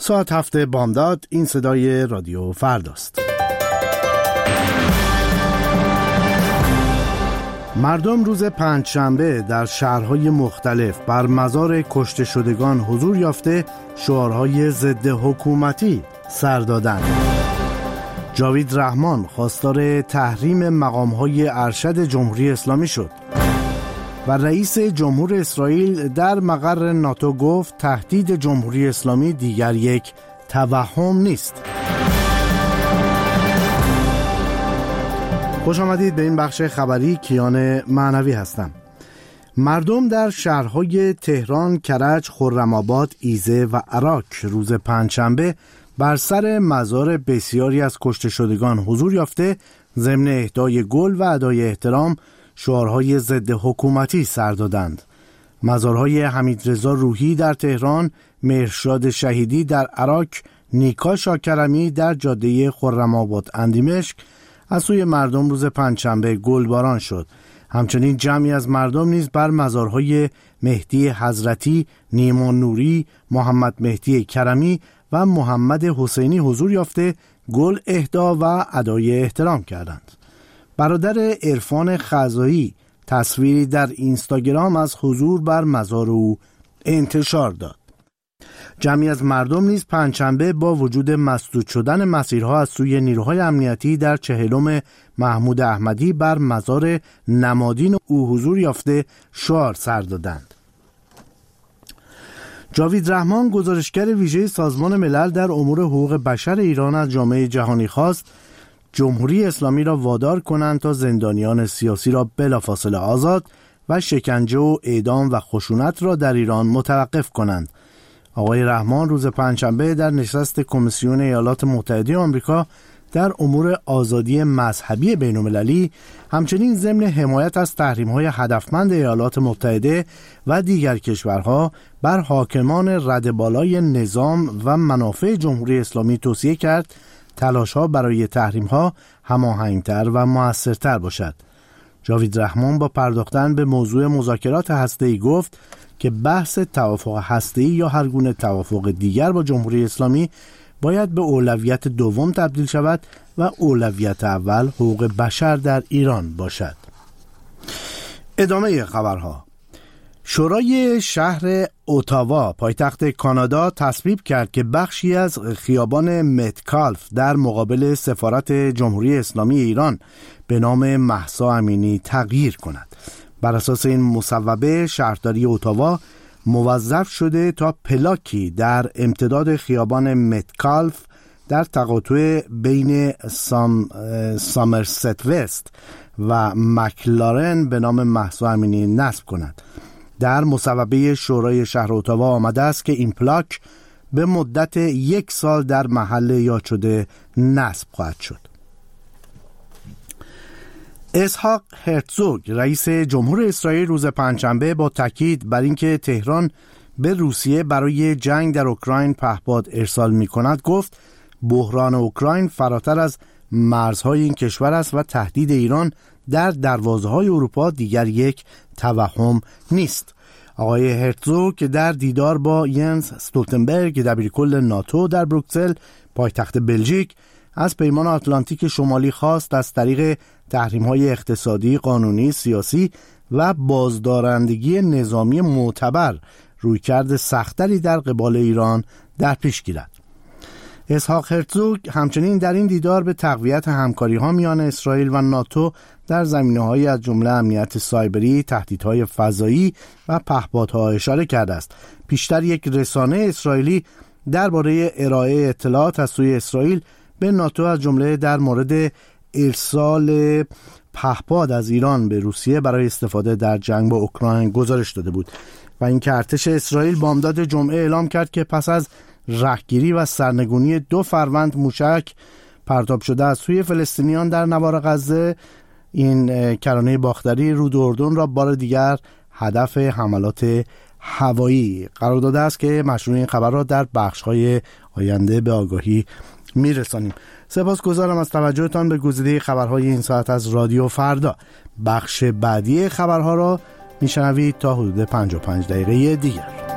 ساعت 7 بامداد. این صدای رادیو فرداست. مردم روز پنجشنبه در شهرهای مختلف بر مزار کشته شدگان حضور یافته شعارهای ضد حکومتی سر دادند. جاوید رحمان خواستار تحریم مقامهای ارشد جمهوری اسلامی شد و رئیس جمهور اسرائیل در مقر ناتو گفت تهدید جمهوری اسلامی دیگر یک توهم نیست. خوش آمدید به این بخش خبری. کیان معنوی هستم. مردم در شهرهای تهران، کرج، خرم‌آباد، ایزه و عراق روز پنجشنبه بر سر مزار بسیاری از کشته شدگان حضور یافته ضمن اهدای گل و ادای احترام شعارهای ضد حکومتی سر دادند. مزارهای حمیدرضا روحی در تهران، مهرشاد شهیدی در عراق، نیکا شاکرمی در جاده خرم‌آباد اندیمشک از سوی مردم روز پنجشنبه گلباران شد. همچنین جمعی از مردم نیز بر مزارهای مهدی حضرتی، نیما نوری، محمد مهدی کرمی و محمد حسینی حضور یافته گل اهدا و ادای احترام کردند. برادر عرفان خزایی تصویری در اینستاگرام از حضور بر مزار او انتشار داد. جمعی از مردم نیز پنجشنبه با وجود مسدود شدن مسیرها از سوی نیروهای امنیتی در 40 محمود احمدی بر مزار نمادین او حضور یافته شعار سر دادند. جاوید رحمان گزارشگر ویژه سازمان ملل در امور حقوق بشر ایران از جامعه جهانی خواست جمهوری اسلامی را وادار کنند تا زندانیان سیاسی را بلافاصله آزاد و شکنجه و اعدام و خشونت را در ایران متوقف کنند. آقای رحمان روز پنجشنبه در نشست کمیسیون ایالات متحده آمریکا در امور آزادی مذهبی بین‌المللی همچنین ضمن حمایت از تحریم‌های هدفمند ایالات متحده و دیگر کشورها بر حاکمان رده بالای نظام و منافع جمهوری اسلامی توصیه کرد تلاش‌ها برای تحریم‌ها هماهنگ‌تر و مؤثرتر باشد. جاوید رحمان با پرداختن به موضوع مذاکرات هسته‌ای گفت که بحث توافق هسته‌ای یا هر گونه توافق دیگر با جمهوری اسلامی باید به اولویت دوم تبدیل شود و اولویت اول حقوق بشر در ایران باشد. ادامه خبرها. شورای شهر اتاوا پایتخت کانادا تصویب کرد که بخشی از خیابان متکالف در مقابل سفارت جمهوری اسلامی ایران به نام مهسا امینی تغییر کند. بر اساس این مصوبه شهرداری اتاوا موظف شده تا پلاکی در امتداد خیابان متکالف در تقاطع بین سامرست وست و مکلارن به نام مهسا امینی نصب کند. در مصوبه شورای شهر اتاوا آمده است که این پلاک به مدت 1 سال در محل یاد شده نصب خواهد شد. اسحاق هرتزوگ رئیس جمهور اسرائیل روز پنجشنبه با تاکید بر اینکه تهران به روسیه برای جنگ در اوکراین پهپاد ارسال می‌کند گفت بحران اوکراین فراتر از مرزهای این کشور است و تهدید ایران در دروازه‌های اروپا دیگر یک توهم نیست. آقای هرتزوگ که در دیدار با ینس استولتنبرگ دبیرکل ناتو در بروکسل پایتخت بلژیک از پیمان آتلانتیک شمالی خواست از طریق تحریم‌های اقتصادی، قانونی، سیاسی و بازدارندگی نظامی معتبر رویکرد سخت‌تری در قبال ایران در پیش گیرد. اسحاق هرتزوگ همچنین در این دیدار به تقویت همکاری‌ها میان اسرائیل و ناتو در زمینه‌های از جمله امنیت سایبری، تهدیدهای فضایی و پهپادها اشاره کرده است. پیشتر یک رسانه اسرائیلی درباره ارائه اطلاعات از سوی اسرائیل به ناتو از جمله در مورد ارسال پهپاد از ایران به روسیه برای استفاده در جنگ با اوکراین گزارش داده بود و اینکه ارتش اسرائیل بامداد جمعه اعلام کرد که پس از رهگیری و سرنگونی 2 فروند موشک پرتاب شده از سوی فلسطینیان در نوار غزه، این کرانه باختری رود اردن را بار دیگر هدف حملات هوایی قرار داده است که مشروع این خبر را در بخش‌های آینده به آگاهی میرسانیم. سپاسگزارم از توجهتان به گزیده خبرهای این ساعت از رادیو فردا. بخش بعدی خبرها را میشنوید تا حدود 55 دقیقه دیگر.